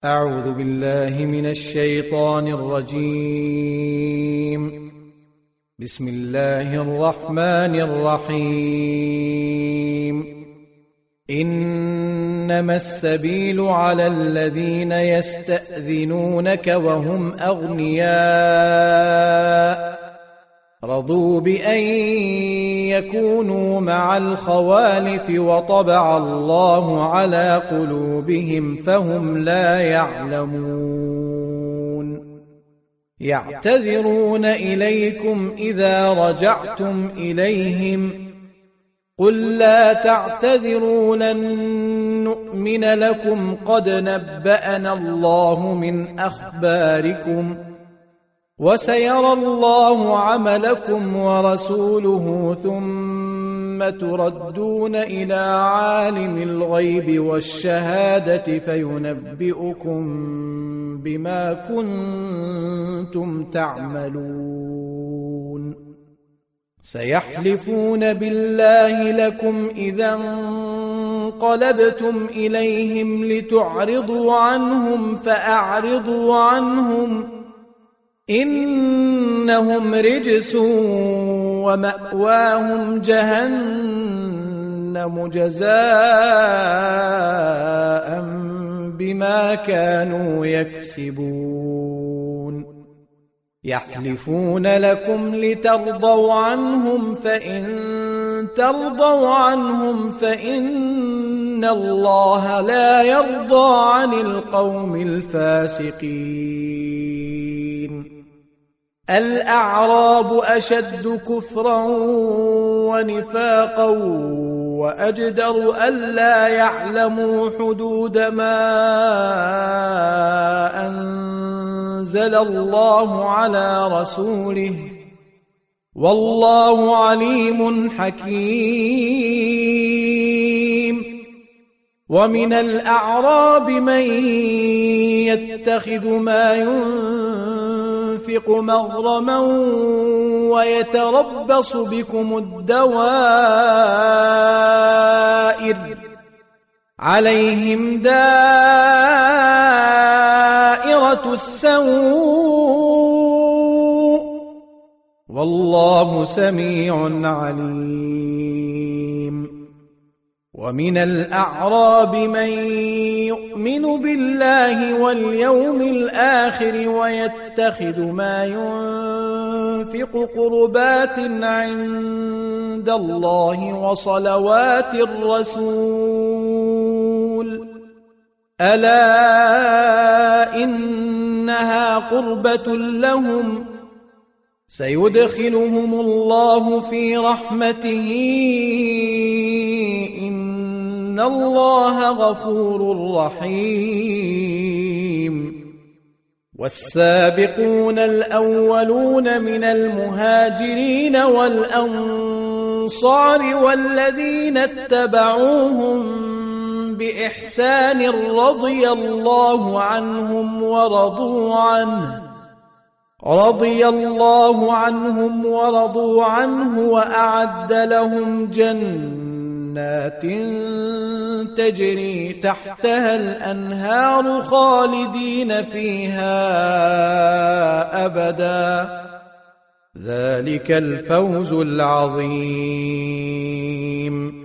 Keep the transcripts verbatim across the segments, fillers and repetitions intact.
أعوذ بالله من الشيطان الرجيم. بسم الله الرحمن الرحيم. إنما السبيل على الذين يستأذنونك وهم أغنياء رضوا بأن يكونوا مع الخوالف وطبع الله على قلوبهم فهم لا يعلمون. يعتذرون إليكم إذا رجعتم إليهم قل لا تعتذروا لن نؤمن لكم قد نبأنا الله من أخباركم وسيرى الله عملكم ورسوله ثم تردون إلى عالم الغيب والشهادة فينبئكم بما كنتم تعملون. سيحلفون بالله لكم إذا انقلبتم إليهم لتعرضوا عنهم فأعرضوا عنهم إنهم رجس ومأواهم جهنم جزاء بما كانوا يكسبون. يحلفون لكم لترضوا عنهم فإن ترضوا عنهم فإن الله لا يرضى عن القوم الفاسقين. الأعراب أشد كفرا ونفاقا وأجدر ألا يعلموا حدود ما أنزل الله على رسوله والله عليم حكيم. ومن الأعراب من يتخذ ما ينفق مغرما ويتربص بكم الدوائر عليهم دائرة السوء والله سميع عليم. ومن الأعراب من يؤمن بالله واليوم الآخر ويتخذ ما ينفق قربات عند الله وصلوات الرسول ألا إنها قربة لهم سيدخلهم الله في رحمته إن الله غفور رحيم. والسابقون الأولون من المهاجرين والأنصار والذين اتبعوهم بإحسان رضي الله عنهم ورضوا عنه رضي الله عنهم ورضوا عنه وأعد لهم جنات تجري تحتها الأنهار خالدين فيها أبدا ذلك الفوز العظيم.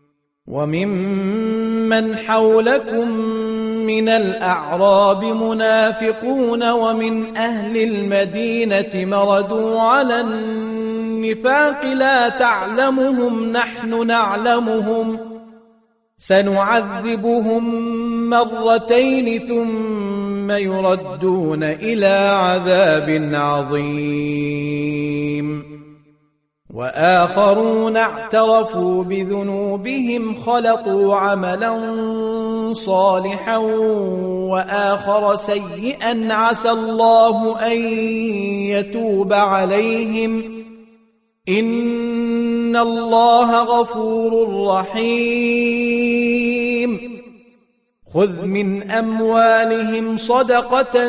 وممن حولكم من الأعراب منافقون ومن أهل المدينة مردوا على النفاق لا تعلمهم نحن نعلمهم سنعذبهم مرتين ثم يردون إلى عذاب عظيم. وآخرون اعترفوا بذنوبهم خلطوا عملا صالحا وآخر سيئا عسى الله أن يتوب عليهم إن الله غفور رحيم. خذ من أموالهم صدقة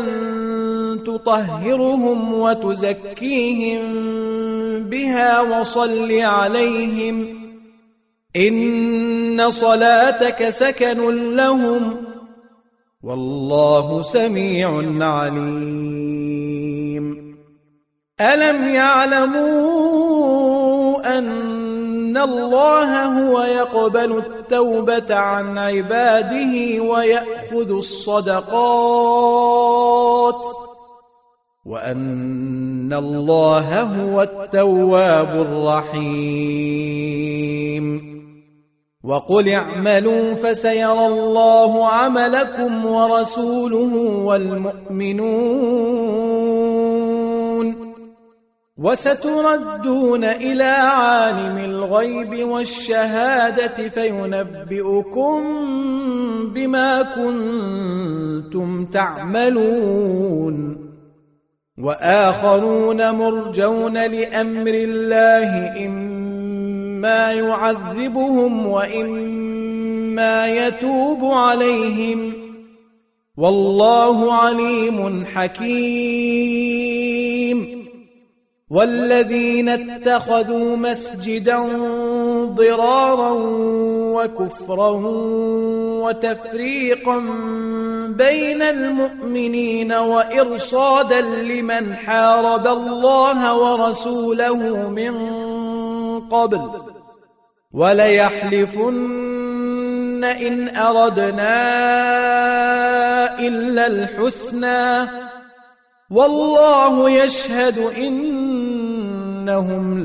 تطهرهم وتزكيهم بها وصل عليهم إن صلاتك سكن لهم والله سميع عليم. ألم يعلموا أن الله هو يقبل التوبة عن عباده ويأخذ الصدقات وأن الله هو التواب الرحيم؟ وقل اعملوا فسيرى الله عملكم ورسوله والمؤمنون وستردون إلى عالم الغيب والشهادة فينبئكم بما كنتم تعملون. وآخرون مرجون لأمر الله إما يعذبهم وإما يتوب عليهم والله عليم حكيم. والذين اتخذوا مسجدا ضرارا وكفرا وتفريقا بين المؤمنين وإرصادا لمن حارب الله ورسوله من قبل وليحلفن إن أردنا إلا الحسنى والله يشهد إنهم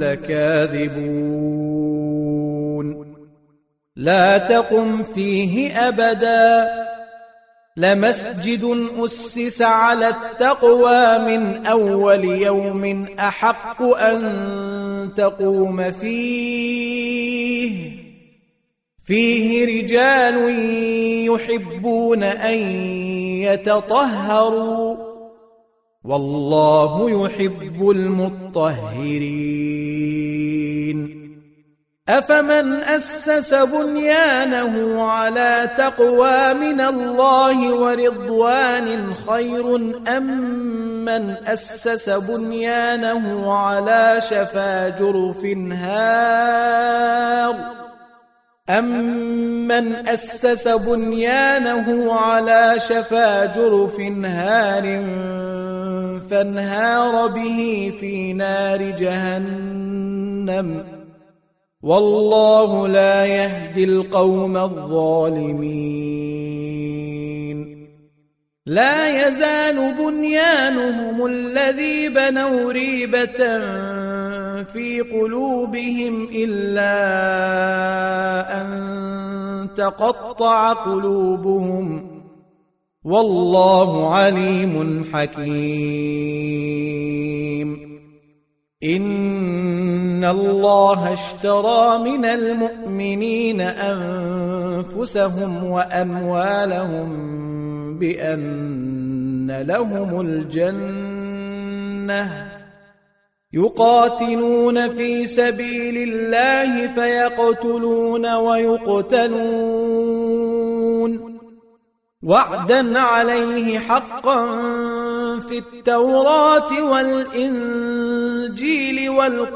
لكاذبون. لا تقم فيه أبدا لمسجد أسس على التقوى من أول يوم أحق أن تقوم فيه فيه رجال يحبون أن يتطهروا والله يحب المطهرين. أفمن أسس بنيانه على تقوى من الله ورضوان خير أم من أسس بنيانه على شفا جرف هار أمن أسس بنيانه على شفا جرف هار فانهار به في نار جهنم والله لا يهدي القوم الظالمين. لا يزال بنيانهم الذي بنوا ريبة في قلوبهم إلا أن تقطع قلوبهم والله عليم حكيم. إن الله اشترى من المؤمنين أنفسهم وأموالهم بأن لهم الجنة يقاتلون في سبيل الله فيقتلون ويقتلون وعدا عليه حقا في التوراة والإنجيل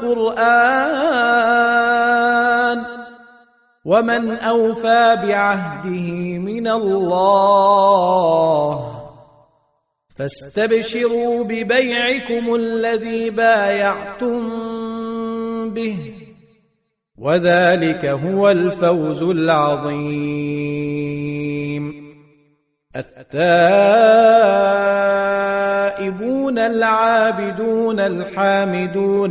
والقرآن ومن أوفى بعهده من الله فاستبشروا ببيعكم الذي بايعتم به وذلك هو الفوز العظيم. التائبون العابدون الحامدون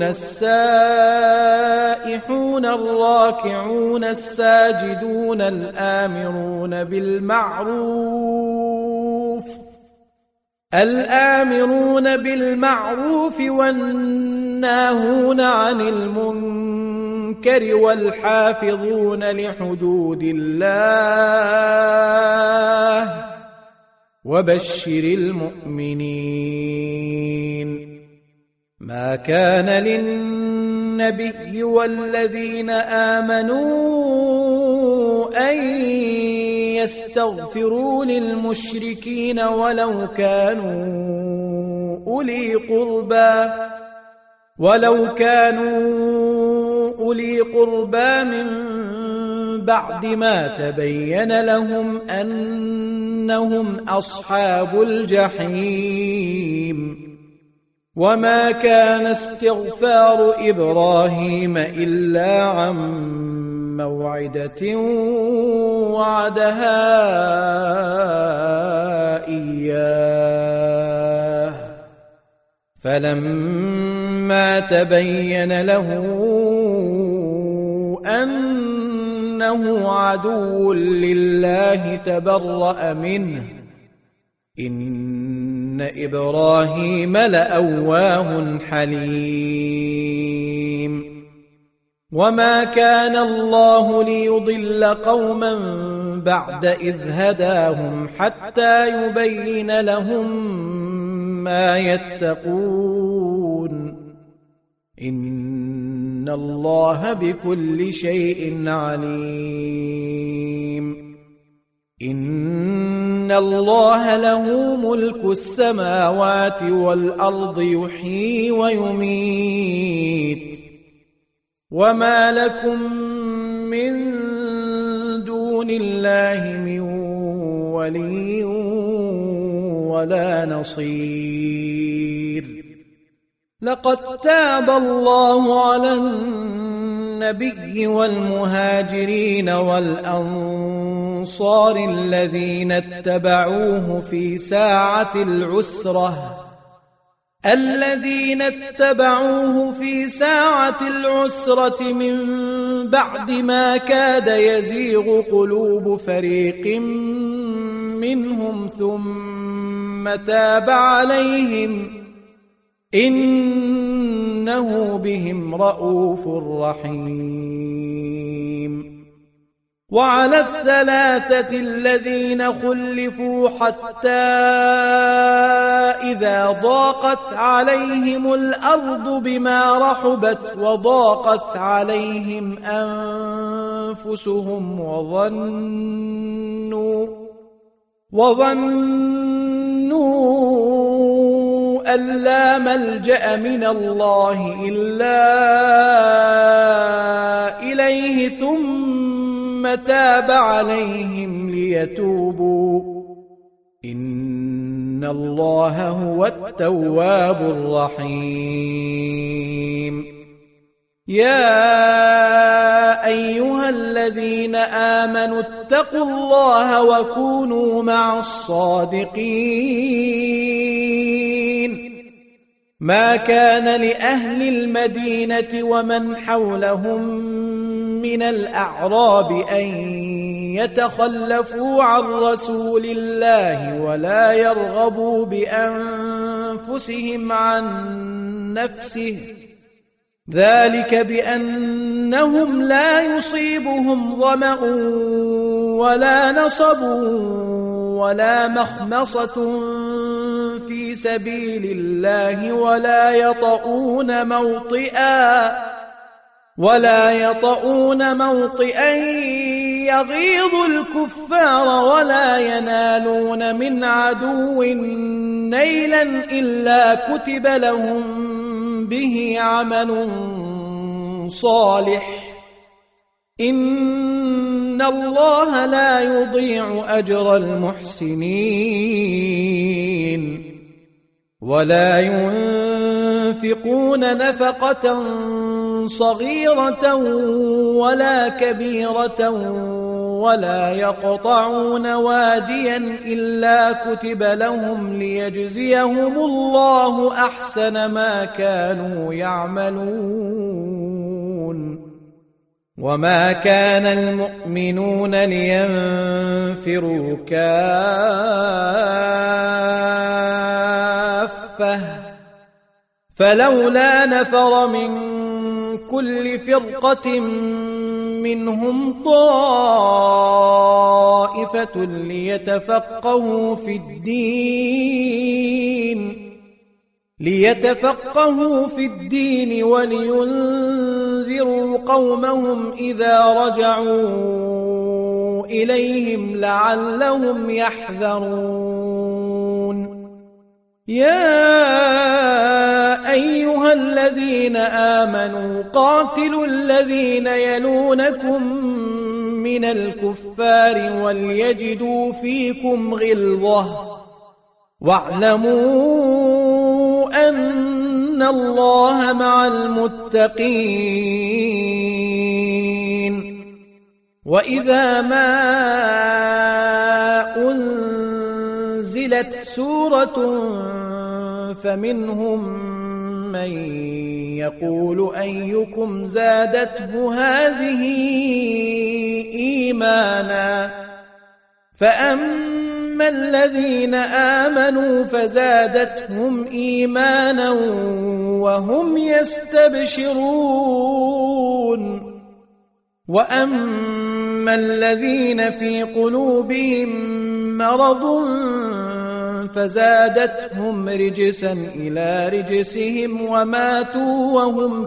السائحون الراكعون الساجدون الآمرون بالمعروف الآمرون بالمعروف والناهون عن المنكر والحافظون لحدود الله وبشر المؤمنين. ما كان للنبي والذين آمنوا أن يستغفروا للمشركين ولو كانوا أولي قربى ولو كانوا أولي قربى من بعد ما تبين لهم أنهم أصحاب الجحيم وما كان استغفار إبراهيم إلا عن موعدة وعدها إياه فلما تبين له أنه عدو لله تبرأ منه إن إبراهيم لأواه حليم وما كان الله ليضل قوما بعد إذ هداهم حتى يبين لهم ما يتقون إن الله بكل شيء عليم إن الله له ملك السماوات والأرض يحيي ويميت وما لكم من دون الله من ولي ولا نصير لقد تاب الله على النبي والمهاجرين والأنصار الذين اتبعوه في ساعة العسرة الذين اتبعوه في ساعة العسرة من بعد ما كاد يزيغ قلوب فريق منهم ثم تاب عليهم إنه بهم رءوف رحيم وعلى الثلاثة الذين خلفوا حتى إذا ضاقت عليهم الأرض بما رحبت وضاقت عليهم أنفسهم وظنوا وظنوا أن لا ملجأ من الله إلا إليه ثم تاب عليهم ليتوبوا إن الله هو التواب الرحيم يا أيها الذين آمنوا اتقوا الله وكونوا مع الصادقين ما كان لأهل المدينة ومن حولهم من الأعراب أن يتخلفوا عن رسول الله ولا يرغبوا بأنفسهم عن نفسه ذلك بأنهم لا يصيبهم ظمأ ولا نصب ولا مخمصة في سبيل الله ولا يطؤون موطئا ولا يطؤون موطئا يغيظ الكفار ولا ينالون من عدو نيلا إلا كتب لهم به عمل صالح إن الله لا يضيع أجر المحسنين ولا ينفقون نفقة صغيرة ولا كبيرة ولا يقطعون واديا إلا كتب لهم ليجزيهم الله أحسن ما كانوا يعملون وما كان المؤمنون لينفروا كافة فلولا نفر من كل فرقة منهم طائفة ليتفقهوا في الدين ليتفقهوا في الدين ولينذروا قومهم إذا رجعوا إليهم لعلهم يحذرون يا أيها الذين آمنوا قاتلوا الذين يلونكم من الكفار وليجدوا فيكم غلظة واعلموا أن الله مع المتقين. وإذا ما أنزلت سورة فمنهم من يقول أيكم زادته هذه إيمانا فأما الذين آمنوا فزادتهم إيمانا وهم يستبشرون وأما الذين في قلوبهم مرض فزادتهم رجسا إلى رجسهم وماتوا وهم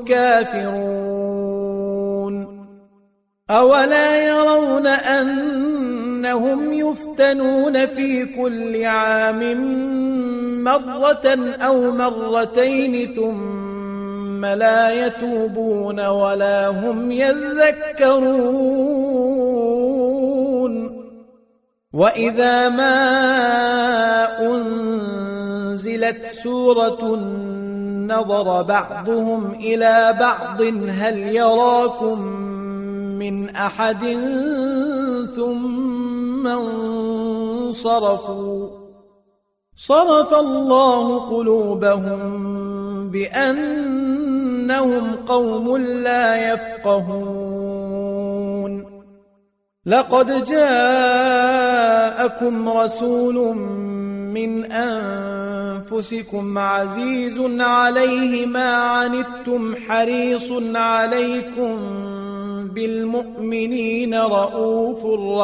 كافرون. أولا يرون أنهم يفتنون في كل عام مرة أو مرتين ثم لا يتوبون ولا هم يذكرون. وإذا ما أنزلت سورة نظر بعضهم إلى بعض هل يراكم من أحد ثم انصرفوا صرف الله قلوبهم بأنهم قوم لا يفقهون. لقد جاءكم رسول من أنفسكم عزيز عليه ما عنتم حريص عليكم بالمؤمنين رؤوف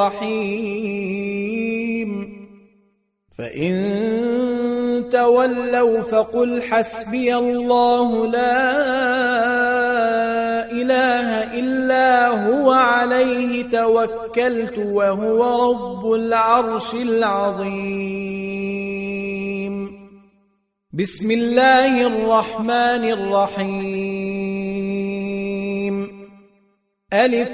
رحيم. فإن تولوا فقل حسبي الله لا إله إلا هو عليه توكلت وهو رب العرش العظيم. بسم الله الرحمن الرحيم. ألف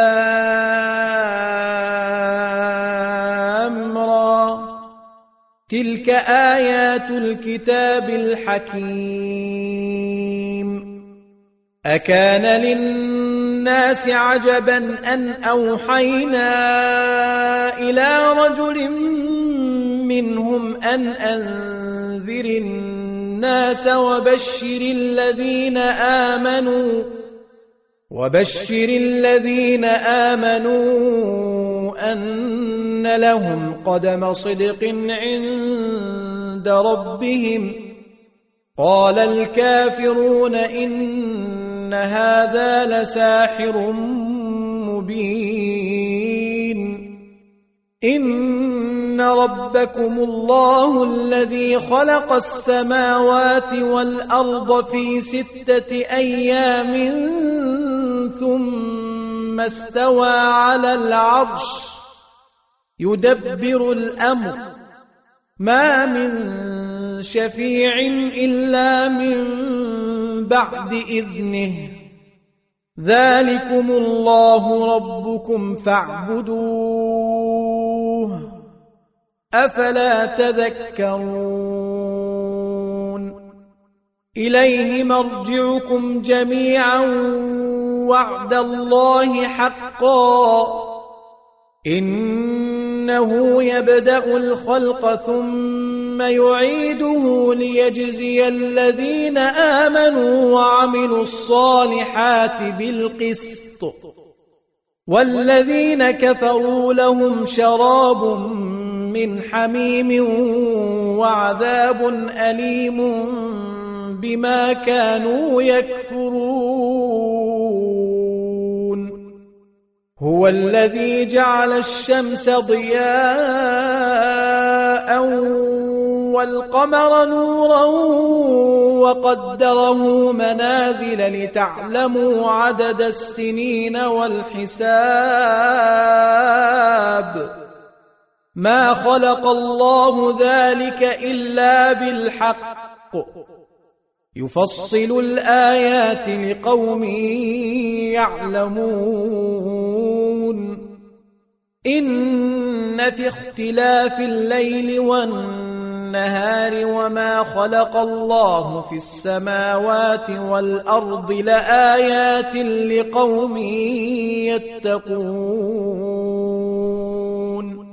لام را تلك آيات الكتاب الحكيم. أكان للناس عجبا أن أوحينا إلى رجل منهم أن أنذر الناس وبشر الذين آمنوا وبشر الذين آمنوا أن لهم قدم صدق عند ربهم. قال الكافرون إن هذا لساحر مبين. إن ربكم الله الذي خلق السماوات والأرض في ستة أيام ثم استوى على العرش يدبر الأمر ما من شفيع إلا من بعد إذنه. ذلكم الله ربكم فاعبدوه أفلا تذكرون. إليه مرجعكم جميعا وعد الله حقا إنه يبدأ الخلق ثم يعيده ليجزي الذين آمنوا وعملوا الصالحات بالقسط والذين كفروا لهم شراب من حميم وعذاب أليم بما كانوا يكفرون. هو الذي جعل الشمس ضياء والقمر نورا وقدره منازل لتعلموا عدد السنين والحساب. ما خلق الله ذلك إلا بالحق يفصل الآيات لقوم يعلمون. إن في اختلاف الليل والنهار وما خلق الله في السماوات والأرض لآيات لقوم يتقون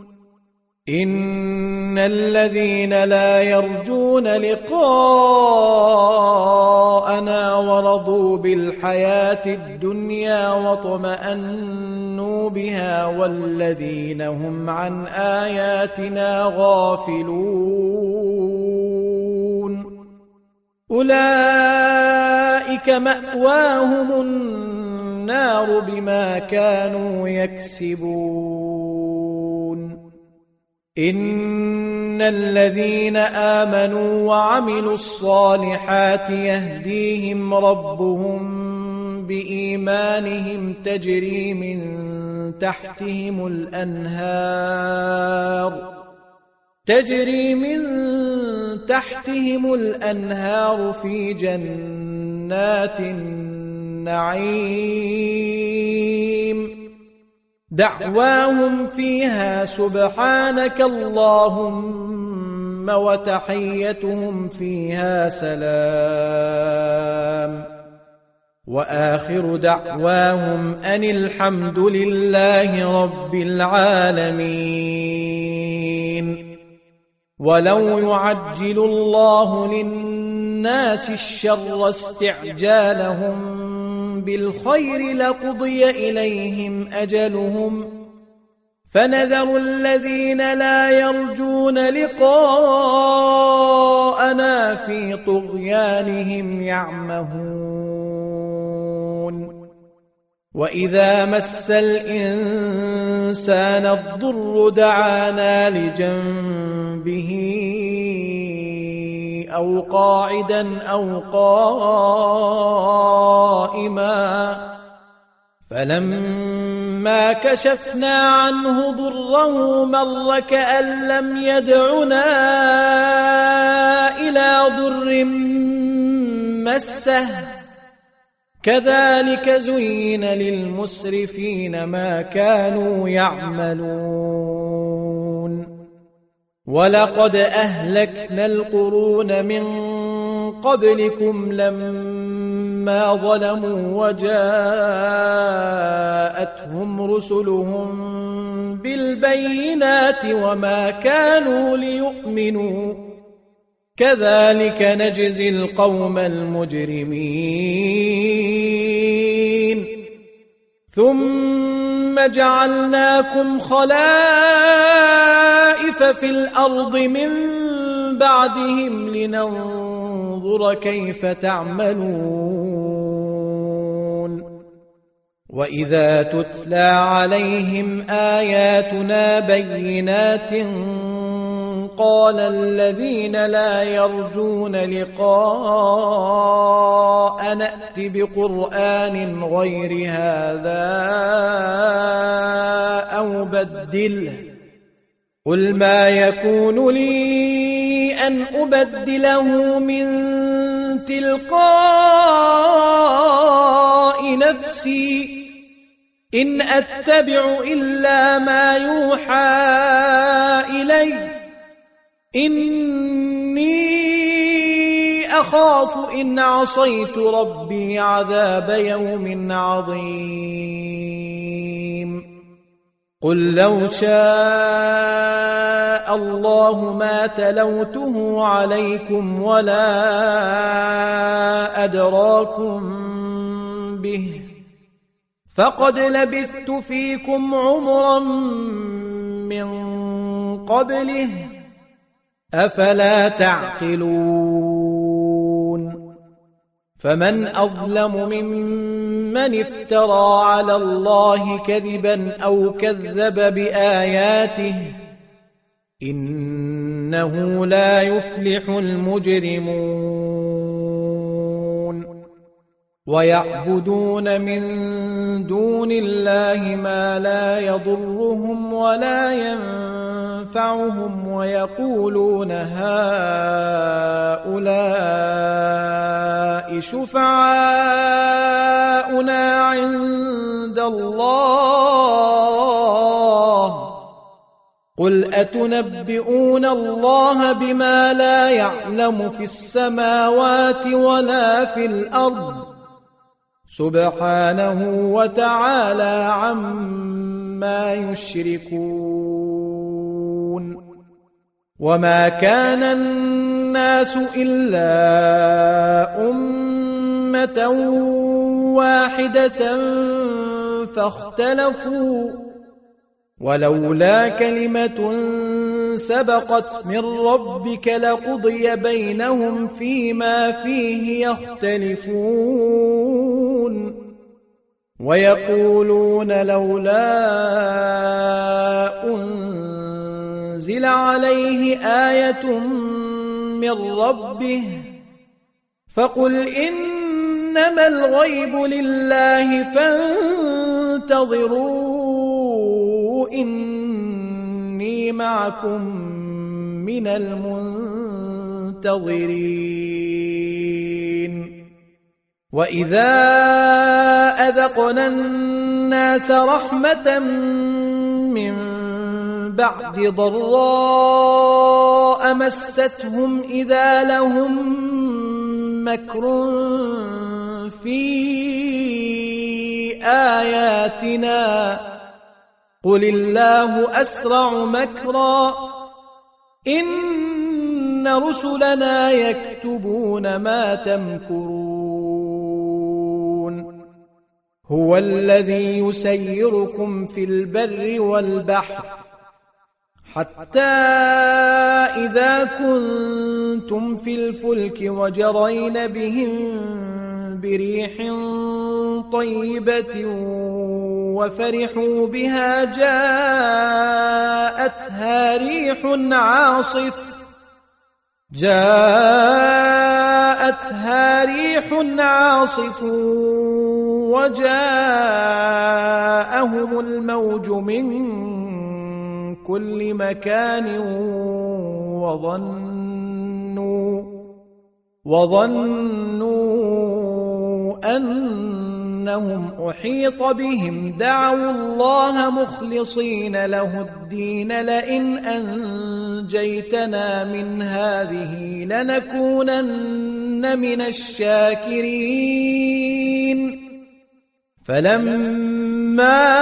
إن الذين لا يرجون لقاءنا ورضوا بالحياة الدنيا واطمأنوا بها والذين هم عن آياتنا غافلون أولئك مأواهم النار بما كانوا يكسبون إن الذين آمنوا وعملوا الصالحات يهديهم ربهم بإيمانهم تجري من تحتهم الأنهار تجري من تحتهم الأنهار في جنات النعيم دعواهم فيها سبحانك اللهم وتحيتهم فيها سلام وآخر دعواهم أن الحمد لله رب العالمين ولو يعجل الله للناس الشر استعجالهم بالخير لقضي إليهم أجلهم فنذر الذين لا يرجون لقاءنا في طغيانهم يعمهون وإذا مس الإنسان الضر دعانا لجنبه أو قاعدا أو قائما فلما كشفنا عنه ضره مر كأن لم يدعنا إلى ضر مسه كذلك زين للمسرفين ما كانوا يعملون ولقد أهلكنا القرون من قبلكم لما ظلموا وجاءتهم رسلهم بالبينات وما كانوا ليؤمنوا كذلك نجزي القوم المجرمين ثم جعلناكم خلائف في الأرض من بعدهم لننظر كيف تعملون وإذا تتلى عليهم آياتنا بينات قال الذين لا يرجون لقاء نأت بقرآن غير هذا أو بدله قل ما يكون لي أن أبدله من تلقاء نفسي إن أتبع إلا ما يوحى إلي إني أخاف إن عصيت ربي عذاب يوم عظيم قل لو شاء الله ما تلوته عليكم ولا أدراكم به فقد لبثت فيكم عمرا من قبله أفلا تعقلون فمن أظلم ممن افترى على الله كذبا أو كذب بآياته إنه لا يفلح المجرمون ويعبدون من دون الله ما لا يضرهم ولا ينفعهم ويقولون هؤلاء شفعاؤنا عند الله قل أتنبئون الله بما لا يعلم في السماوات ولا في الأرض سبحانه وتعالى عما يشركون وما كان الناس إلا أمة واحدة فاختلفوا ولولا كلمة سبقت من ربك لقضي بينهم فيما فيه يختلفون ويقولون لولا أنزل عليه آية من ربه فقل إنما الغيب لله فانتظروا إني معكم من المنتظرين وإذا أذقنا الناس رحمة من بعد ضراء مستهم إذا لهم مكر في آياتنا قل الله أسرع مكرا إن رسلنا يكتبون ما تمكرون هو الذي يسيركم في البر والبحر حتى إذا كنتم في الفلك وجرين بهم بريح طيبة وفرحوا بها جاءتها ريح عاصف جاءتها ريح عاصف وجاءهم الموج من كل مكان وظنوا وظنوا أنهم أحيط بهم دعوا الله مخلصين له الدين لئن أنجيتنا من هذه لنكونن من الشاكرين فلما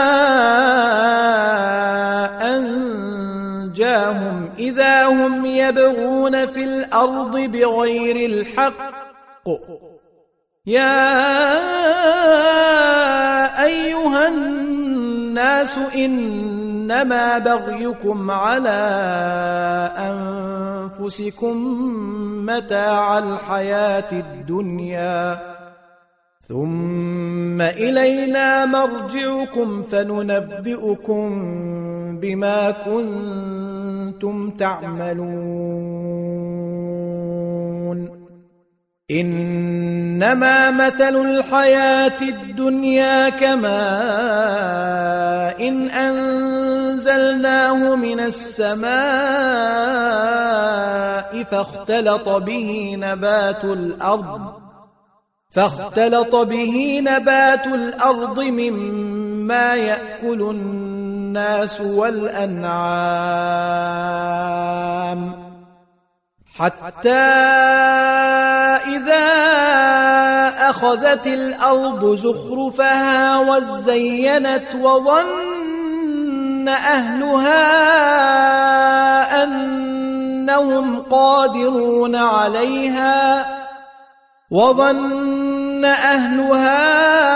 أنجاهم إذا هم يبغون في الأرض بغير الحق يا أيها الناس إنما بغيكم على أنفسكم متاع الحياة الدنيا ثم إلينا مرجعكم فننبئكم بما كنتم تعملون إنما مثل الحياة الدنيا كماء إن أنزلناه من السماء فاختلط به نبات الأرض فاختلط به نبات الأرض مما يأكل الناس والأنعام حتى إذا أخذت الأرض زخرفها وزينت وظن أهلها أنهم قادرون عليها وظن أهلها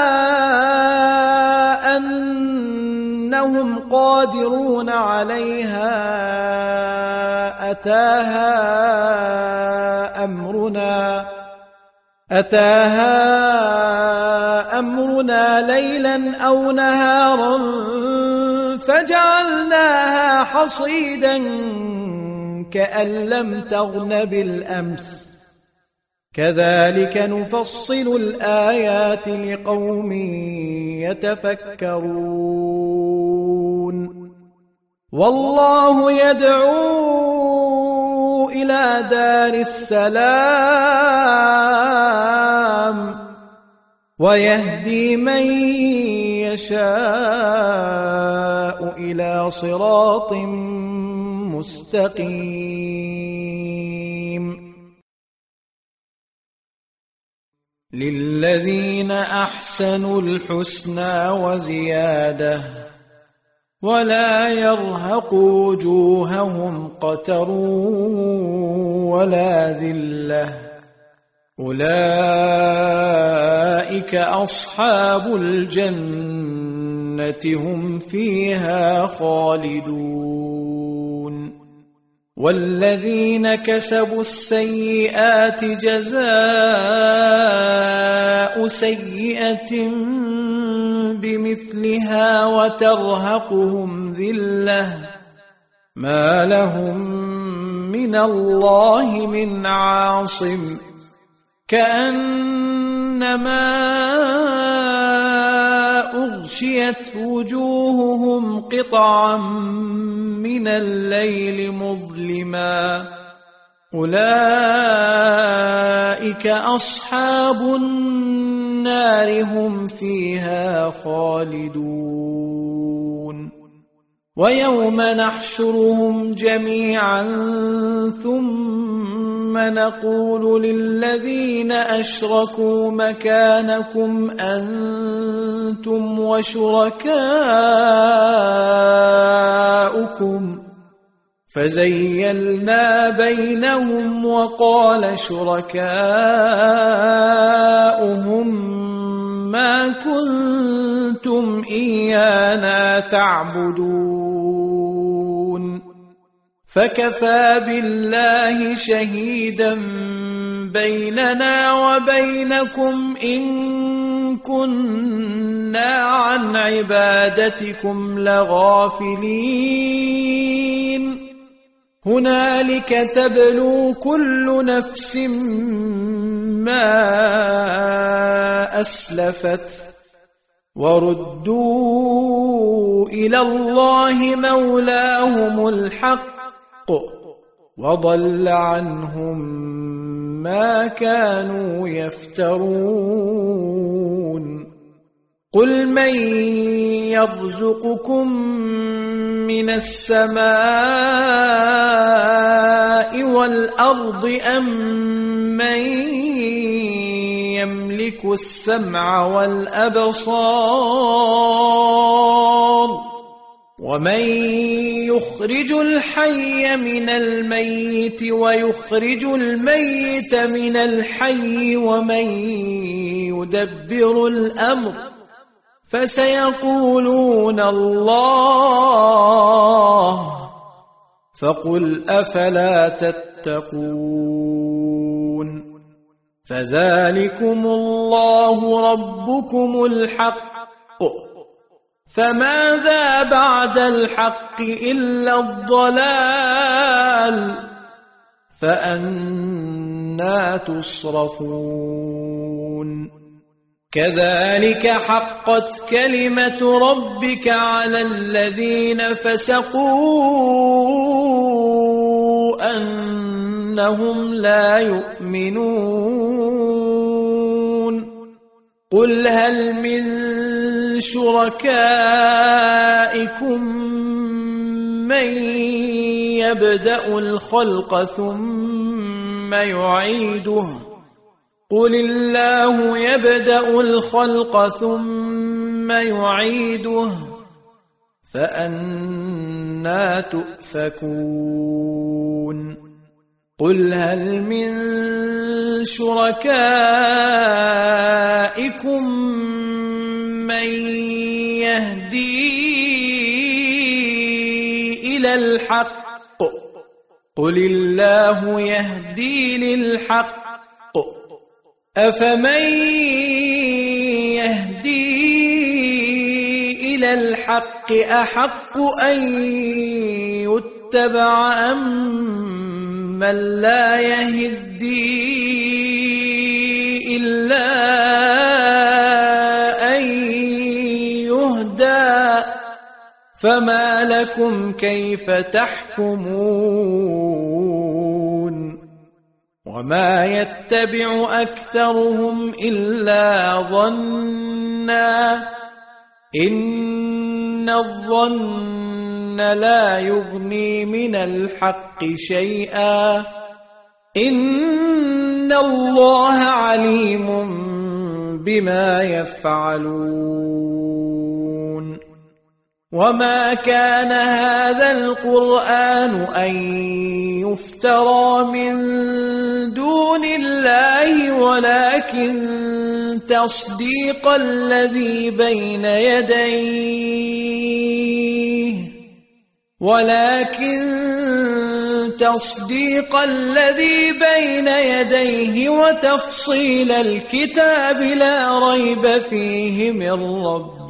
أنهم قادرون عليها أتاها أمرنا أتاها أمرنا ليلا أو نهارا فجعلناها حصيدا كأن لم تغن بالأمس كذلك نفصل الآيات لقوم يتفكرون والله يدعو إلى دار السلام ويهدي من يشاء إلى صراط مستقيم للذين أحسنوا الحسنى وزيادة ولا يرهق وجوههم قتر ولا ذلة أولئك أصحاب الجنة هم فيها خالدون والذين كسبوا السيئات جزاء سيئة بمثلها وترهقهم ذلة ما لهم من الله من عاصم كأنما أغشيت وجوههم قطعا من الليل مظلما أولئك أصحاب النار هم فيها خالدون ويوم نحشرهم جميعا ثم نقول للذين أشركوا مكانكم أنتم وشركاؤكم فزيلنا بينهم وقال شركاؤهم ما كنتم إيانا تعبدون فكفى بالله شهيدا بيننا وبينكم إن كنا عن عبادتكم لغافلين هنالك تبلو كل نفس ما أسلفت وردوا إلى الله مولاهم الحق وضل عنهم ما كانوا يفترون قل من يرزقكم من السماء والأرض أم من يملك السمع والأبصار ومن يخرج الحي من الميت ويخرج الميت من الحي ومن يدبر الأمر فسيقولون الله فقل أفلا تتقون فذلكم الله ربكم الحق فماذا بعد الحق إلا الضلال فأنى تصرفون كذلك حقت كلمة ربك على الذين فسقوا أنهم لا يؤمنون قل هل من شركائكم من يبدأ الخلق ثم يعيده قل الله يبدأ الخلق ثم يعيده فأنى تؤفكون قل هل من شركائكم من يهدي إلى الحق قل الله يهدي للحق أفمن يهدي إلى الحق أحق أن يتبع أم من لا يهدي إلا أن يهدى فما لكم كيف تحكمون وما يتبع أكثرهم إلا ظنا إن الظن لا يغني من الحق شيئا إن الله عليم بما يفعلون وما كان هذا القرآن أن يفترى من دون الله ولكن تصديق الذي بين يديه ولكن تصديق الذي بين يديه وتفصيل الكتاب لا ريب فيه من رب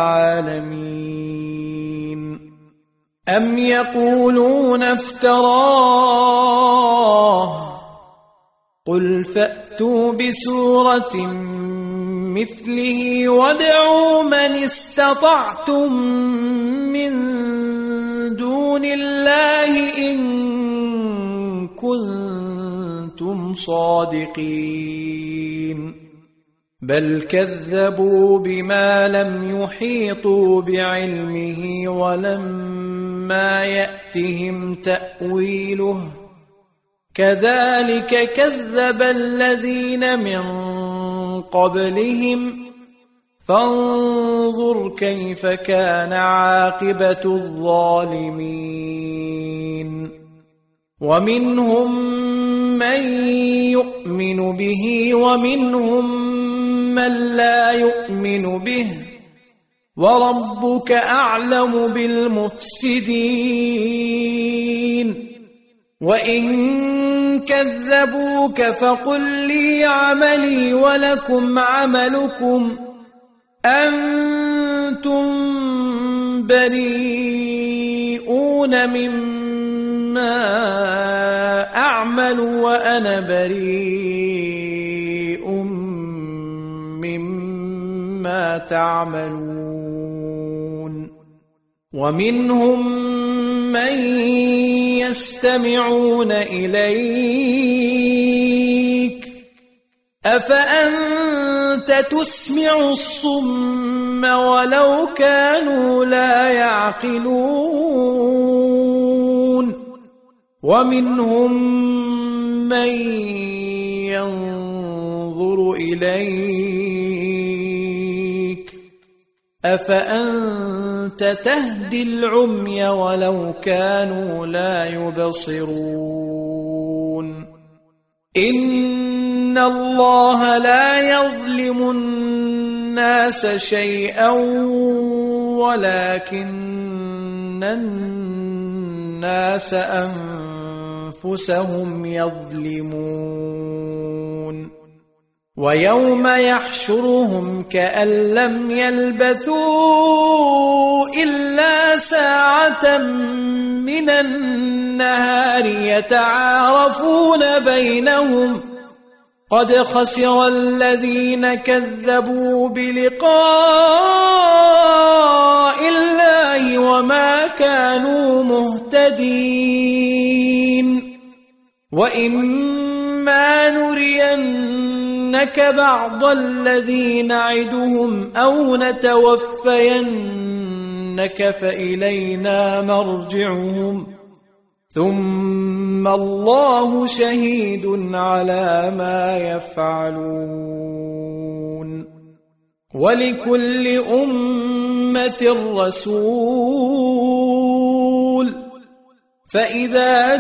العالمين أم يقولون افتراه قل فأتوا بسورة مثله وادعوا من استطعتم من دون الله إن كنتم صادقين بل كذبوا بما لم يحيطوا بعلمه ولما يأتهم تأويله كذلك كذب الذين من قبلهم فانظر كيف كان عاقبة الظالمين ومنهم من يؤمن به ومنهم من لا يؤمن به وربك أعلم بالمفسدين وإن كذبوك فقل لي عملي ولكم عملكم أنتم بريئون مما أعمل وأنا بريء مما تعملون ومنهم من يستمعون إليك أفأنت تسمع الصم ولو كانوا لا يعقلون ومنهم من ينظر إليك أفأنت تهدي العمي ولو كانوا لا يبصرون إن الله لا يظلم الناس شيئا ولكن الناس أنفسهم يظلمون ويوم يحشرهم كأن لم يلبثوا إلا ساعة من النهار يتعارفون بينهم قد خسر الذين كذبوا بلقاء الله وما كانوا مهتدين وإما نرينك بعض الذي نعدهم أو نتوفينك فإلينا مرجعهم ثم الله شهيد على ما يفعلون ولكل أمة رسول فإذا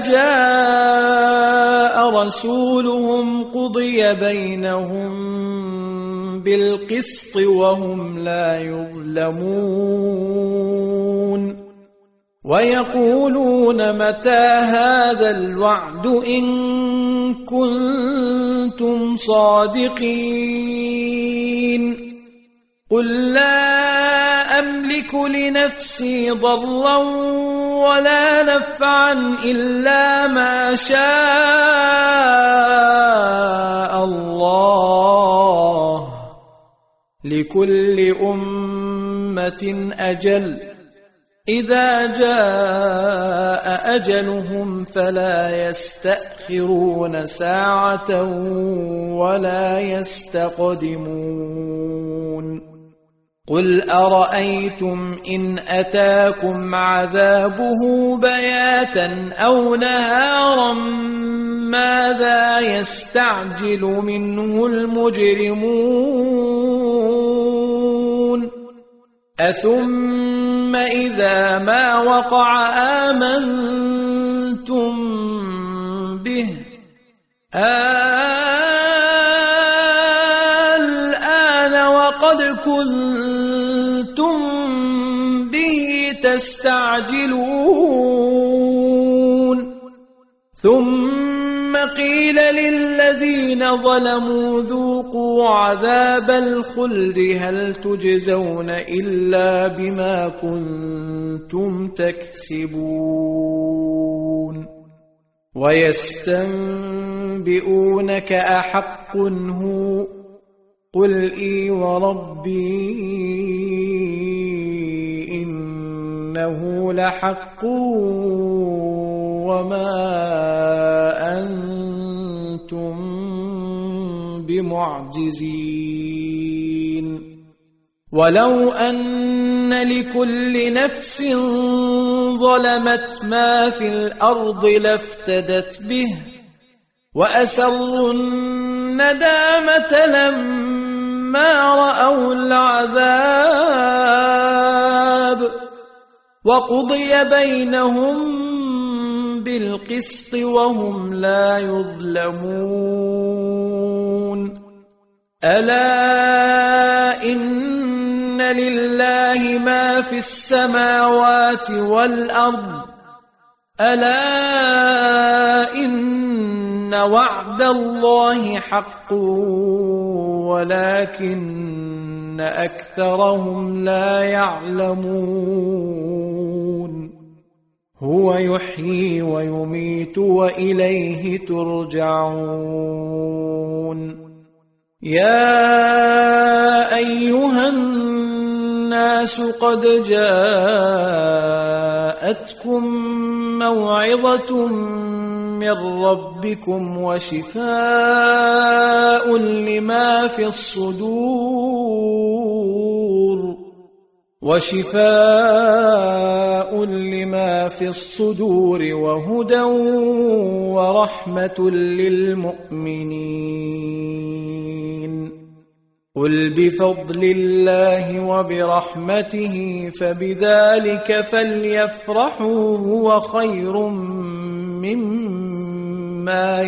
جاء رسولهم قضي بينهم بالقسط وهم لا يظلمون ويقولون متى هذا الوعد إن كنتم صادقين قل لا أملك لنفسي ضرا ولا نفعا إلا ما شاء الله لكل أمة أجل إذا جاء أجلهم فلا يستأخرون ساعة ولا يستقدمون قل أرأيتم إن أتاكم عذابه بياتا أو نهارا ماذا يستعجل منه المجرمون أثم إذا ما وقع آمنتم به الآن وقد كنتم به تستعجلون ثم قيل للذين ظلموا ذوقوا عذاب الخلد هل تجزون إلا بما كنتم تكسبون ويستنبئونك أحق هو قل إي وربي إنه لحق وما أنتم بمعجزين ولو أن لكل نفس ظلمت ما في الأرض لافتدت به وأسروا الندامة لما رأوا العذاب وقضي بينهم بالقسط وهم لا يظلمون ألا إن لله ما في السماوات والأرض ألا إن وعد الله حق ولكن أكثرهم لا يعلمون هو يحيي ويميت وإليه ترجعون يا أيها الناس قد جاءتكم موعظة من ربكم وشفاء لما في الصدور وشفاء لما في الصدور وهدى ورحمة للمؤمنين قل بفضل الله وبرحمته فبذلك فليفرحوا هو خير مما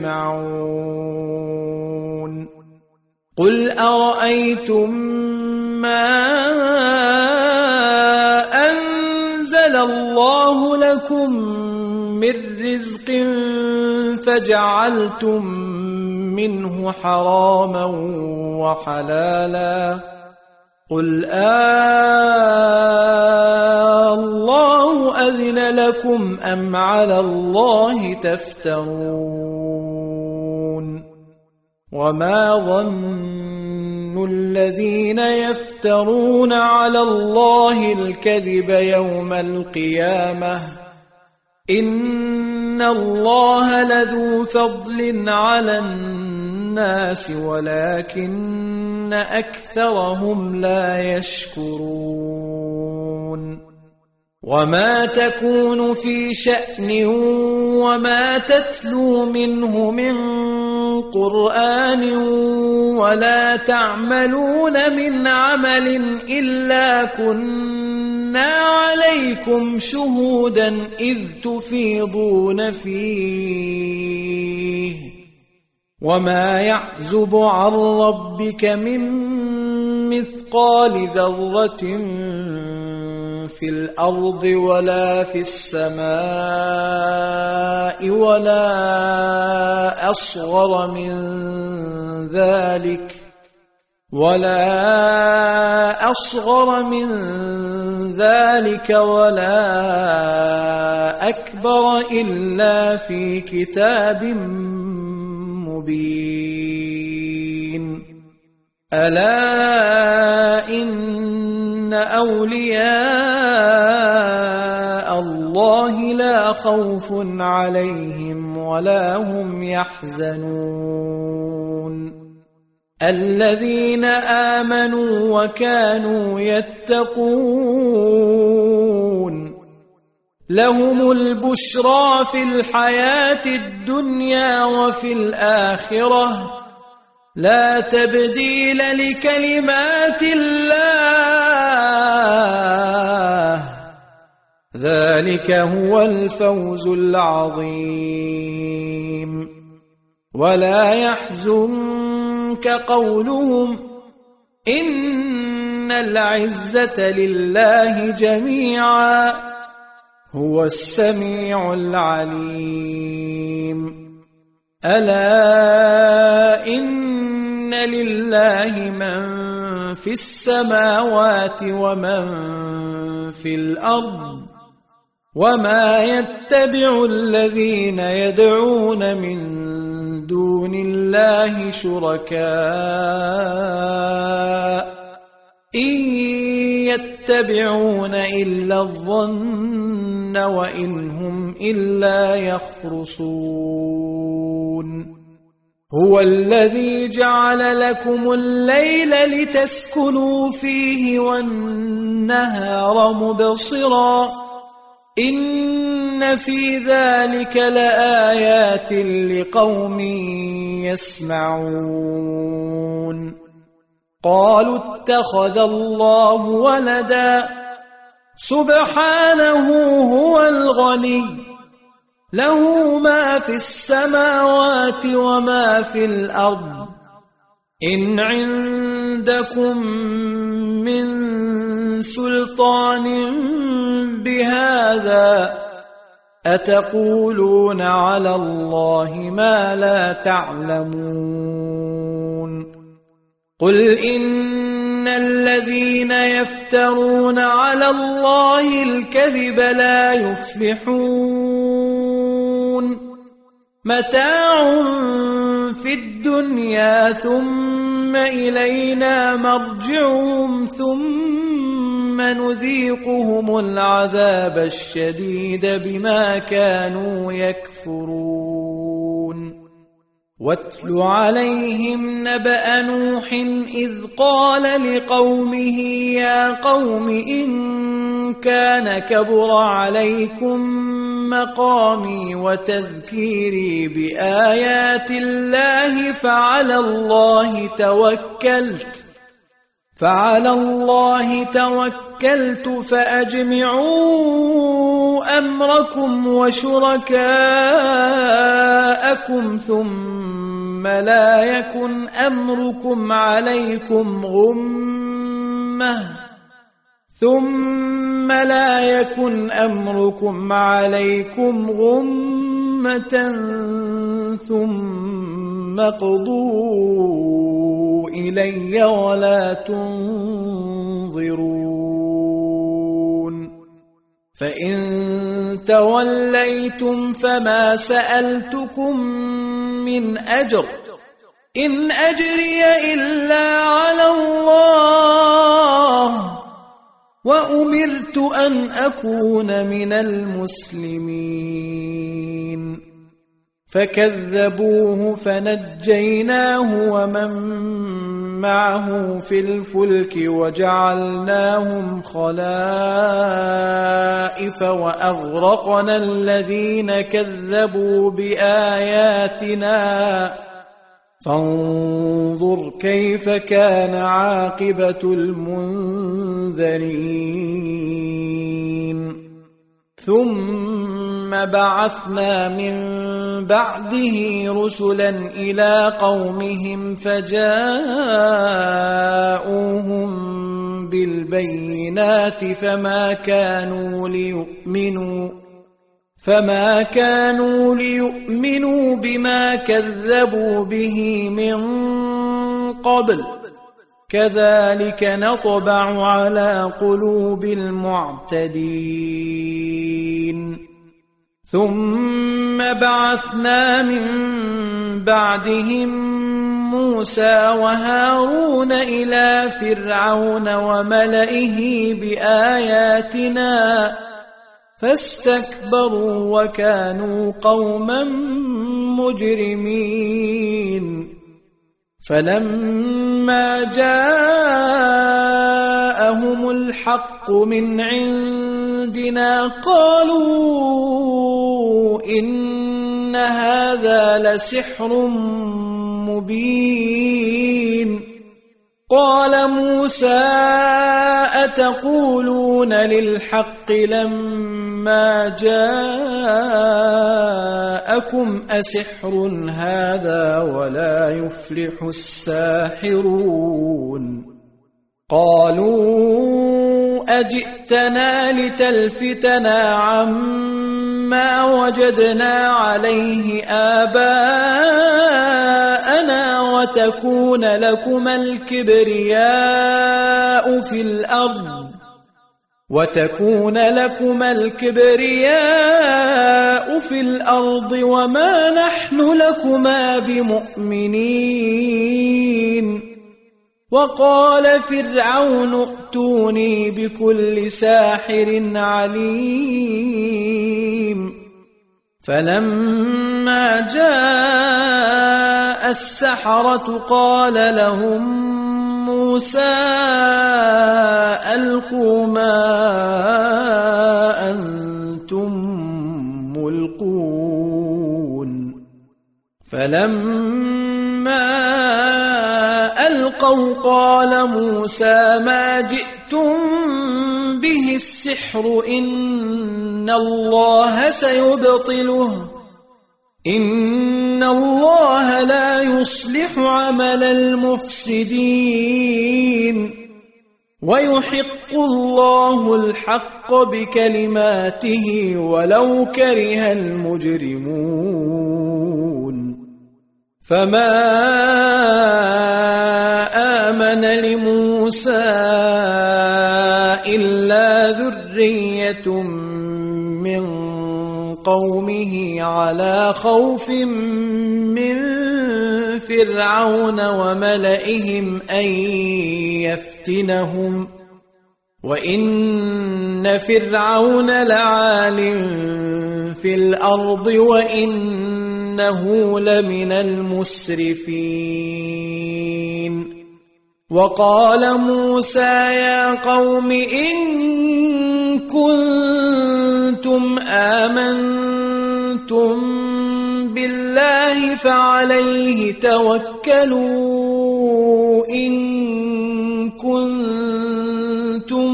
يجمعون قل أرأيتم ما أنزل الله لكم من رزق فجعلتم منه حراما وحلالا قل آه الله أذن لكم أم على الله تفترون وما ظن الذين يفترون على الله الكذب يوم القيامة إن الله لذو فضل على الناس ولكن أكثرهم لا يشكرون وما تكون في شأن وما تتلو منه من قرآن ولا تعملون من عمل إلا كنا عليكم شهودا إذ تفيضون فيه وما يعزب عن ربك من مثقال ذرة في الأرض ولا في السماء ولا أصغر من ذلك ولا أصغر من ذلك ولا أكبر إلا في كتاب مبين ألا إن أولياء الله لا خوف عليهم ولا هم يحزنون الذين آمنوا وكانوا يتقون لهم البشرى في الحياة الدنيا وفي الآخرة لا تبديل لكلمات الله ذلك هو الفوز العظيم ولا يحزنك قولهم إن العزة لله جميعا هو السميع العليم ألا إن لله من في السماوات ومن في الأرض وما يتبع الذين يدعون من دون الله شركاء إن يتبعون إلا الظن وإن هم إلا يخرصون هو الذي جعل لكم الليل لتسكنوا فيه والنهار مبصرا إن في ذلك لآيات لقوم يسمعون قالوا اتخذ الله ولدا سبحانه هو الغني له ما في السماوات وما في الأرض إن عندكم من سلطان بهذا أتقولون على الله ما لا تعلمون قل إن الذين يفترون على الله الكذب لا يفلحون متاع في الدنيا ثم إلينا مرجعهم ثم نذيقهم العذاب الشديد بما كانوا يكفرون واتل عليهم نبأ نوح إذ قال لقومه يا قوم إن كان كبر عليكم مقامي وتذكيري بآيات الله فعلى الله توكلت فعلى الله توكلت فأجمعوا أمركم وشركاءكم ثم لا يكن أمركم عليكم غمة ثم لا يكن أمركم عليكم غمة ثم اقضوا إلي ولا تنظرون فإن توليتم فما سألتكم من أجر إن أجري إلا على الله وأمرت أن أكون من المسلمين فكذبوه فنجيناه ومن معه في الفلك وجعلناهم خلائف وأغرقنا الذين كذبوا بآياتنا فانظر كيف كان عاقبة المنذرين ثم بعثنا من بعده رسلا إلى قومهم فجاءوهم بالبينات فما كانوا ليؤمنوا فما كانوا ليؤمنوا بما كذبوا به من قبل كذلك نطبع على قلوب المعتدين ثم بعثنا من بعدهم موسى وهارون إلى فرعون وملئه بآياتنا فاستكبروا وكانوا قوما مجرمين فلما جاءهم الحق من عندنا قالوا إن هذا لسحر مبين. قال موسى أتقولون للحق لما جاءكم أسحر هذا ولا يفلح الساحرون. قالوا أجئتنا لتلفتنا عما وجدنا عليه آباءنا وتكون لكما الكبرياء في الأرض وتكون لكما الكبرياء في الأرض وما نحن لكما بمؤمنين. وقال فرعون ائتوني بكل ساحر عليم. فلما جاء السحرة قال لهم موسى ألقوا ما أنتم ملقون. فلما ألقوا قال موسى ما جئتم به السحر إن الله سيبطله إن الله لا يصلح عمل المفسدين ويحق الله الحق بكلماته ولو كره المجرمون. فما آمن لموسى إلا ذرية من قومه على خوف من فرعون وملئهم أن يفتنهم وإن فرعون لعال في الأرض وإنه لمن المسرفين. وقال موسى يا قوم إن كنتم آمنتم بالله فعليه توكلوا إن كنتم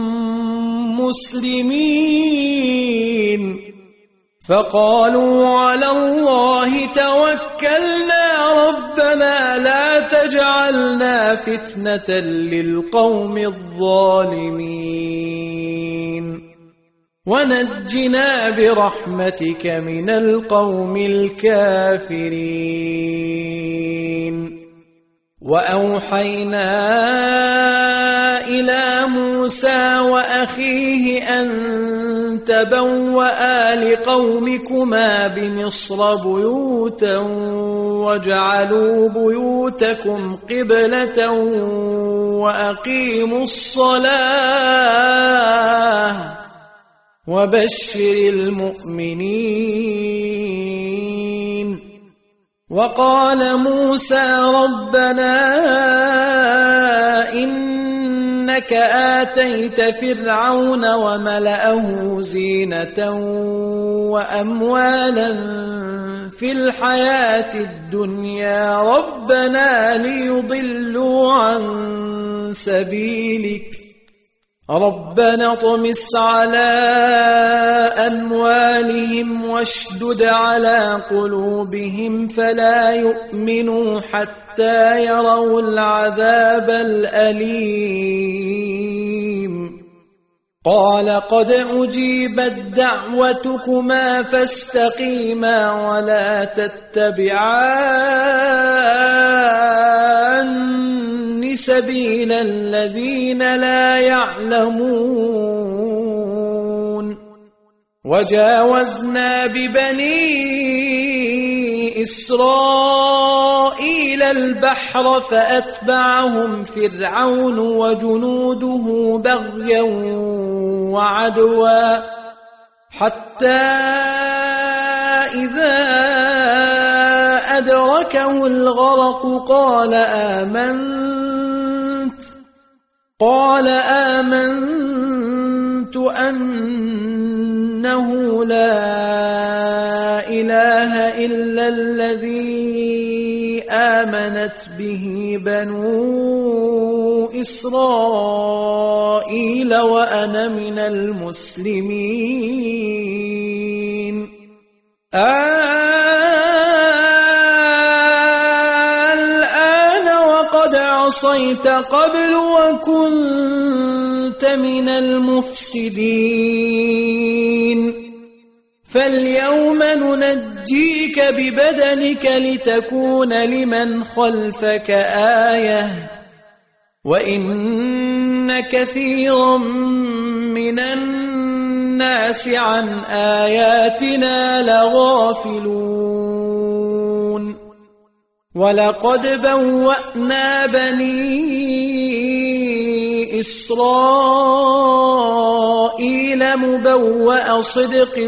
مسلمين. فقالوا على الله توكلنا ربنا لا تجعلنا فتنة للقوم الظالمين ونجنا برحمتك من القوم الكافرين. وأوحينا إلى موسى وأخيه أن تبوأ لقومكما بمصر بيوتا واجعلوا بيوتكم قبلة وأقيموا الصلاة وبشر المؤمنين. وقال موسى ربنا إنك آتيت فرعون وملأه زينة وأموالا في الحياة الدنيا ربنا ليضلوا عن سبيلك ربنا اطمس على أموالهم واشدد على قلوبهم فلا يؤمنوا حتى يروا العذاب الأليم. قال قد أجيبت دعوتكما فاستقيما ولا تتبعان سبيل الذين لا يعلمون. وجاوزنا ببني إسرائيل البحر فأتبعهم فرعون وجنوده بغيا وعدوا حتى إذا أدركه الغرق قال آمنت قال آمنت أنه لا إله إلا الذي آمنت به بنو إسرائيل وأنا من المسلمين. الآن وقد عصيت قبل وكنت من المفسدين، فاليوم ننجيك ببدنك لتكون لمن خلفك آية وإن كثيرا من الناس عن آياتنا لغافلون. ولقد بوأنا بني إسرائيل مبوأ صدق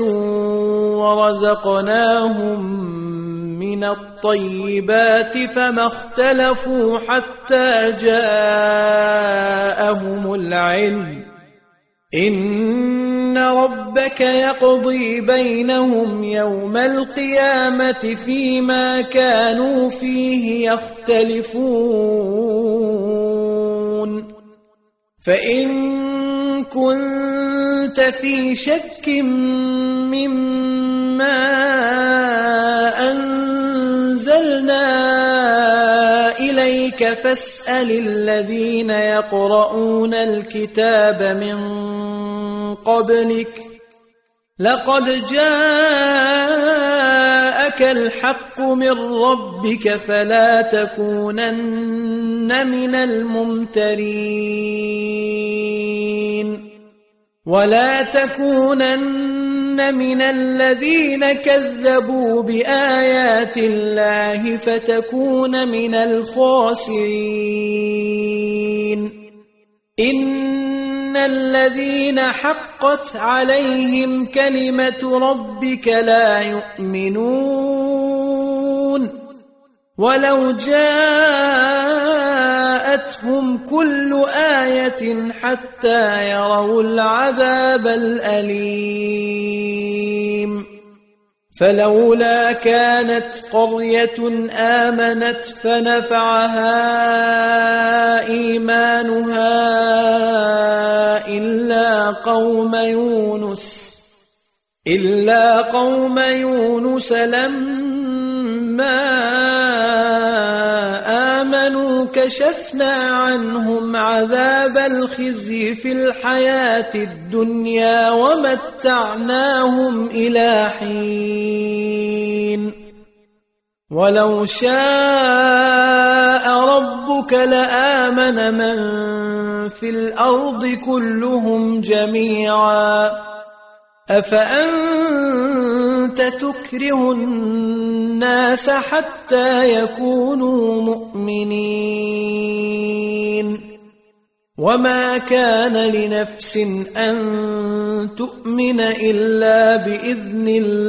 ورزقناهم من الطيبات فما اختلفوا حتى جاءهم العلم، إن ربك يقضي بينهم يوم القيامة فيما كانوا فيه يختلفون. فإن كنت في شك مما أنزلنا إليك فاسأل الذين يقرؤون الكتاب من قبلك لقد جاءك الحق من ربك فلا تكونن من الممترين ولا تكونن من الذين كذبوا بآيات الله فتكون من الخاسرين. إن الذين حقت عليهم كلمة ربك لا يؤمنون ولو جاءتهم كل آية حتى يروا العذاب الأليم. فلولا كانت قرية آمنت فنفعها إيمانها إلا قوم يونس إلا قوم يونس لما آمنوا كشفنا عنهم عذاب الخزي في الحياة الدنيا ومتعناهم إلى حين. ولو شاء ربك لآمن من في الأرض كلهم جميعا أفأنت تكره الناس حتى يكونوا مؤمنين وما كان لنفس أن تؤمن إلا بإذن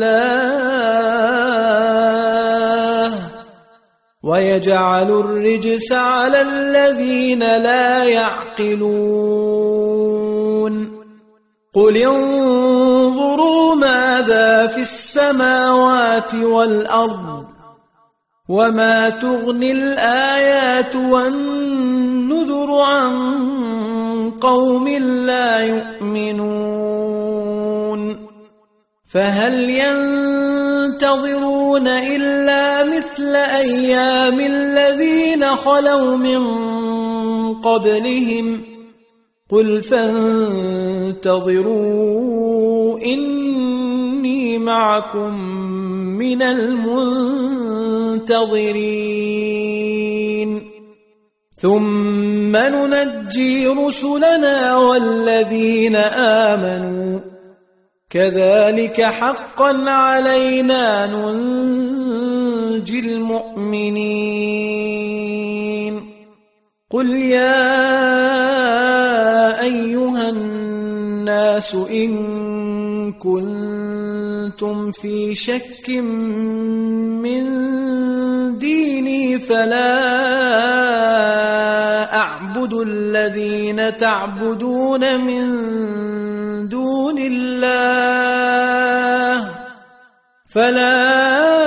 الله ويجعل الرجس على الذين لا يعقلون. قل انظروا ماذا في السماوات والأرض وما تغني الآيات والنذر عن قوم لا يؤمنون. فهل ينتظرون إلا مثل أيام الذين خلوا من قبلهم قل فانتظروا إني معكم من المنتظرين ثم ننجي رسلنا والذين آمنوا كذلك حقا علينا ننجي المؤمنين. قل يا أيها الناس إن كنتم في شك من ديني فلا أعبد الذين تعبدون من دون الله فلا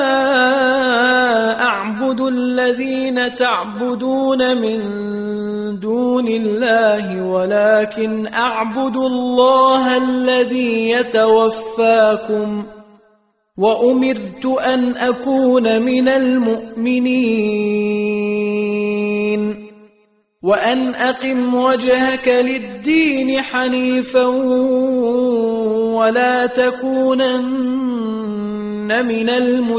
أعبد الذين تعبدون من دون الله ولكن أعبد الله الذي يتوفاكم وأمرت أن أكون من المؤمنين وأن أقم وجهك للدين حنيفا ولا تكونن من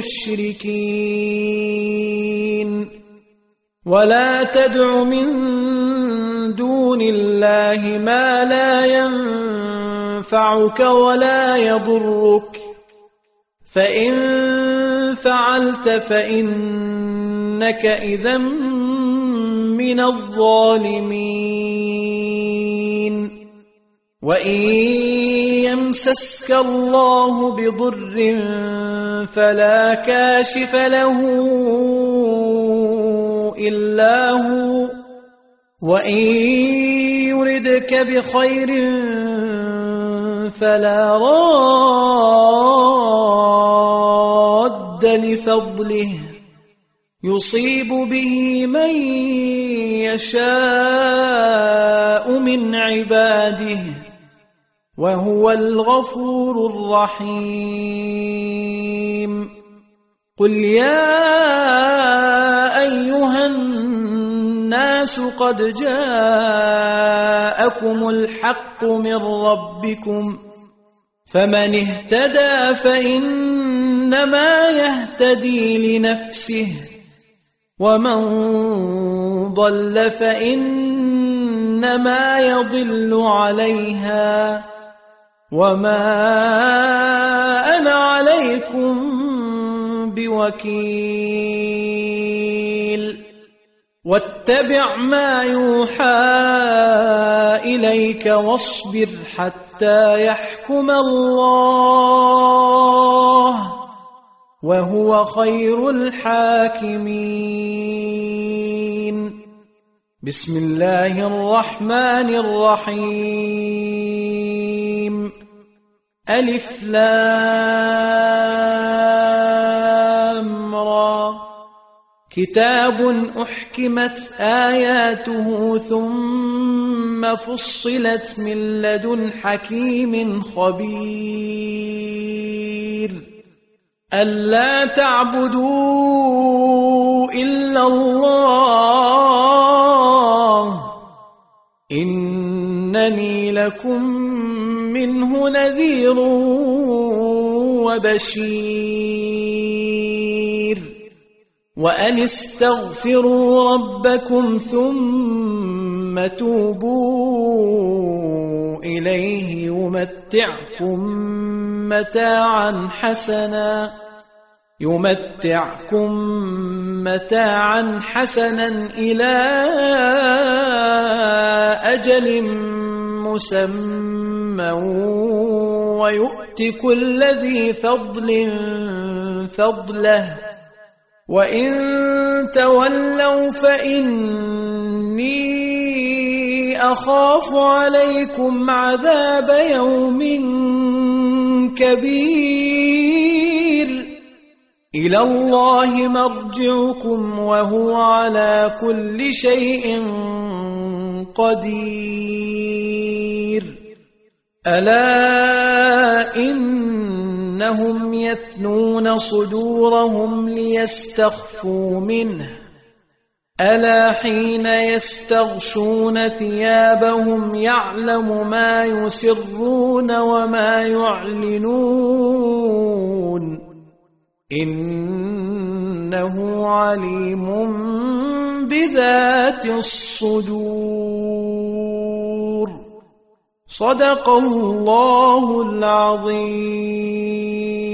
المشركين ولا تدع من دون الله ما لا ينفعك ولا يضرك فإن فعلت فإنك إذا من الظالمين وإن يمسسك الله بضر فلا كاشف له إلا هو وإن يردك بخير فلا راد لفضله يصيب به من يشاء من عباده وهو الغفور الرحيم قل يا أيها الناس قد جاءكم الحق من ربكم فمن اهتدى فإنما يهتدي لنفسه ومن ضل فإنما يضل عليها وما أنا عليكم بوكيل واتبع ما يوحى إليك واصبر حتى يحكم الله وهو خير الحاكمين بسم الله الرحمن الرحيم ألف لام را كتاب أحكمت آياته ثم فصلت من لدن حكيم خبير ألا تعبدوا إلا الله إنني لكم منه نذير وبشير وأن استغفروا ربكم ثم توبوا إليه يمتعكم متاعا حسنا يمتعكم متاعا حسنا إلى أجل مسمى ويؤت كل ذي فضل فضله وإن تولوا فإني أخاف عليكم عذاب يوم كبير إلى الله مرجعكم وهو على كل شيء قدير ألا إنهم يثنون صدورهم ليستخفوا منه ألا حين يستغشون ثيابهم يعلم ما يسرون وما يعلنون إنه عليم بذات الصدور صدق الله العظيم.